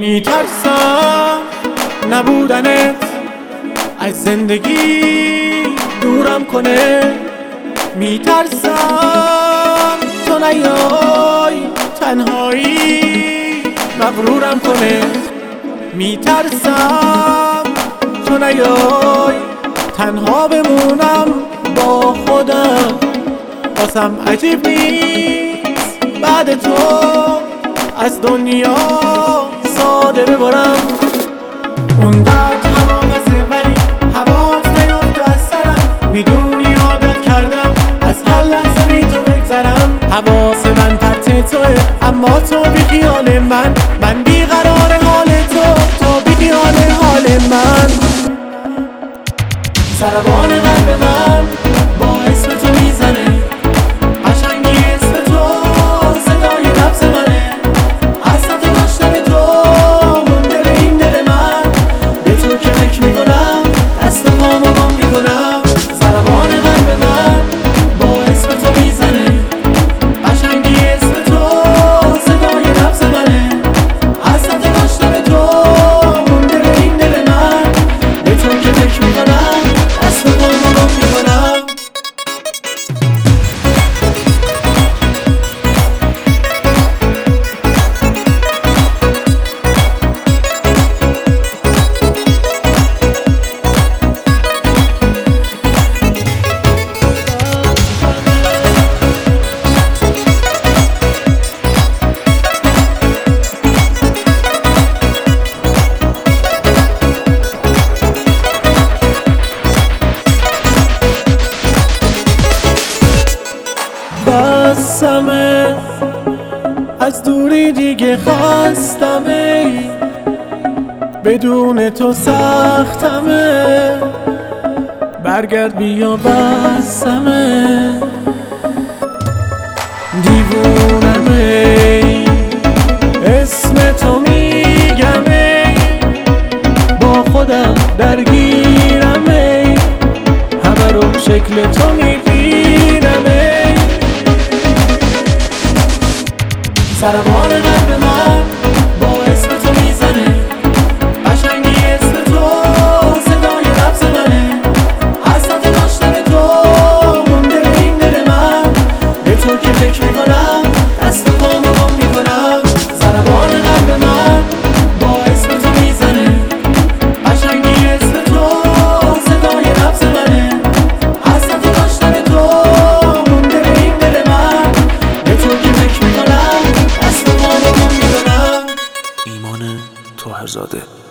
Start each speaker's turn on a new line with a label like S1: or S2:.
S1: میترسم نبودنت از زندگی دورم کنه، میترسم تو نیای تنهایی مغرورم کنه، میترسم تو نیای تنها بمونم با خودم. واسم عجیب نیست بعد تو از دنیا ساده ببرم. اونقدر حماسه ولی حواس نیفته از سرم، میدونی عادت کردم از هر لحظه بی تو بگذرم. حواس من تحت توه اما تو بی خیال من بی قرار حال تو بی خیال حال من. سربان قلب من با اسم تو میزنه، قشنگی اسم تو صدای نفس منه. حسرت داشتن تو مونده به این دل من، به تو که فکر میکنم دست پامو گم میکنم. سربان قلب من با اسم تو میزنه، قشنگی اسم تو صدای نفس منه. حسرت داشتن تو مونده به این دل من، به تو که فکر میکنم دست پامو گم میکنم. بسمه از دوری دیگه خستمه، بدون تو سختمه، برگرد بیا بسمه. دیوونمه اسم تو میگمه، با خودم درگیرمه، همه رو شکل تو میبینمه. سربان قلب من با اسم تو میزنه، قشنگی اسم تو صدای نفس منه. حسرت داشتن تو مونده به این دل من، به تو که فکر میکنم دست پامو گم میکنم. سربان قلب من با اسم تو میزنه، قشنگی اسم تو صدای نفس منه. حسرت داشتن تو مونده به این دل من، به تو که فکر میکنم دست پامو گم میکنم.
S2: ایمان طاهرزاده.